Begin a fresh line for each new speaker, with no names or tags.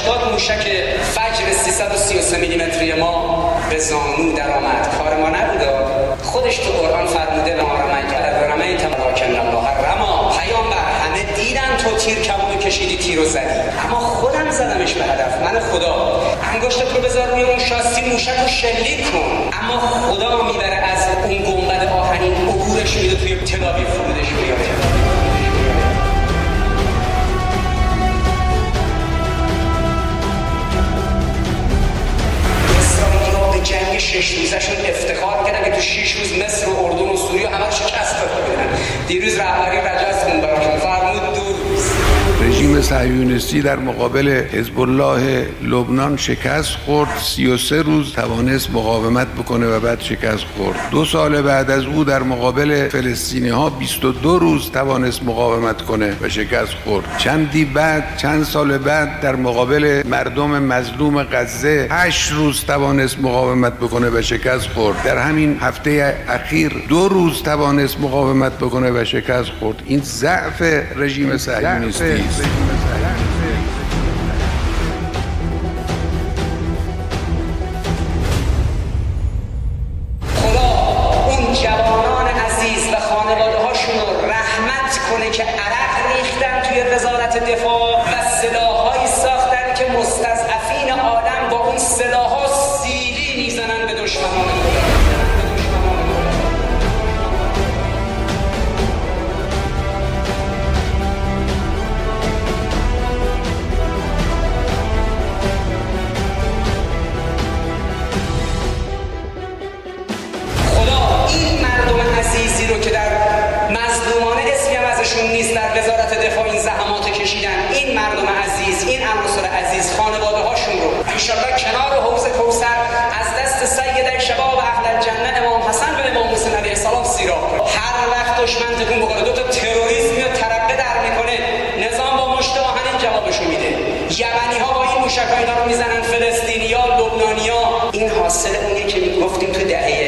80 موشک فجر 333 میلیمتری ما به زانو در آمد. کار ما نبود. خودش تو قرآن فرموده ما رمیت ولکن الله رما. پیامبر همه دیدن تو تیر کبود کشیدی، تیر رو زدی، اما خودم زدمش به هدف. من خدا انگشتت رو بذار روی اون شاسی موشک رو شلیک کن، اما خدا میبره از اون گنبد آهنین عبورش میده توی تل‌آویو فرودش میاره. جنگ 6 روزشون افتخار کردن که تو 6 روز مصر و اردن و سوریه همه رو شکست دادن. دیروز رهبری رجز خون براشون فرمود 2 روز.
رژیم صهیونیستی در مقابل حزب الله لبنان شکست خورد، 33 روز توانست مقاومت بکنه و بعد شکست خورد. 2 سال بعد از او در مقابل فلسطینی ها 22 روز توانست مقاومت کنه و شکست خورد. چند سال بعد در مقابل مردم مظلوم غزه 8 روز توانست مقاومت بکنه و شکست خورد. در همین هفته اخیر 2 روز توانست مقاومت بکنه و شکست خورد. این ضعف رژیم صهیونیستی است.
خدا اون جوانان عزیز و خانواده هاشون رو رحمت کنه که عرق ریختن توی وزارت دفاع و سلاح‌هایی ساختن که مستضعفین عالم با اون سلاح‌ها سیلی میزنن به دشمنان خدا. عزیزی رو که در مظلومانه اسمی هم ازشون نیست در وزارت دفاع این زحمات کشیدن، این مردم عزیز، این عناصر عزیز، خانواده هاشون رو انشالله کنار حوض کوثر از دست سید شباب اهل الجنه امام حسن و امام حسین علیه السلام سیراب کنه. هر وقت دشمن تکون بکنه 2 تا تروریسم یا ترقه در میکنه، نظام با مشت آهنین جوابشو میده. یمنی ها با این موشک‌ها اینا رو میزنن، فلسطینی‌ها، لبنانی‌ها. این حاصل اونیه که میگفتیم تو دهه